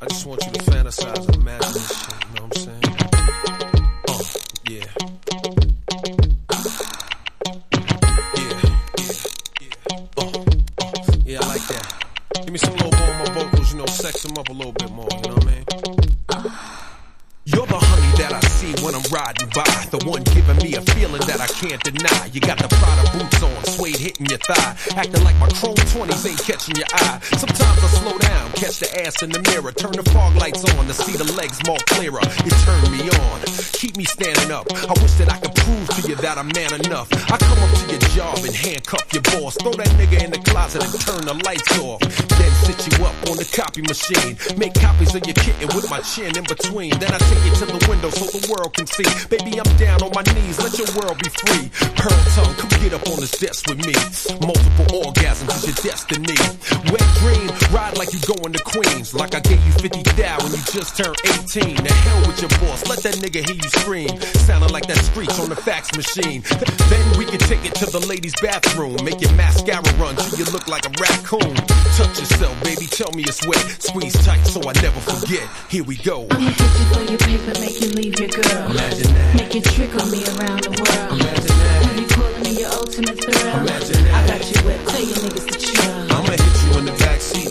I just want you to fantasize and imagine this shit, you know what I'm saying? Yeah. Yeah, I like that. Give me some little more on my vocals, you know, sex them up a little bit more, you know what I mean? You're the honey that I see when I'm riding by, the one giving me a feeling that I can't deny. You got the Prada boots on, suede hitting your thigh, acting like my chrome 20s ain't catching your eye. Sometimes I slow down, catch the ass in the mirror, turn the fog lights on to see the legs more clearer. You turn me on, keep me standing up. I wish that I could prove to you that I'm man enough. I come up to your job and handcuff your boss, throw that nigga in the closet and turn the lights off. Then sit you up on the copy machine, make copies of your kitten with my chin in between. Then I take it to the window so the world can see. Baby, I'm down on my knees, let your world be free. Pearl tongue, come get up on this desk with me. Multiple orgasms is your destiny. Wet dream, ride like you going to Queens, like I gave you 50 thou when you just turned 18. The hell with your boss, let that nigga hear you scream, sounding like that screech on the fax machine. Then we can take it to the ladies' bathroom, make your mascara run till you look like a raccoon. Touch yourself, baby, tell me it's wet. Squeeze tight so I never forget. Here we go. I'ma get you for your paper, make you leave your girl. Imagine that. Make you trick on me around the world. Imagine that. Have you calling me your ultimate thrill? Imagine that. I got you wet, tell your niggas to chill. I'ma hit you in the backseat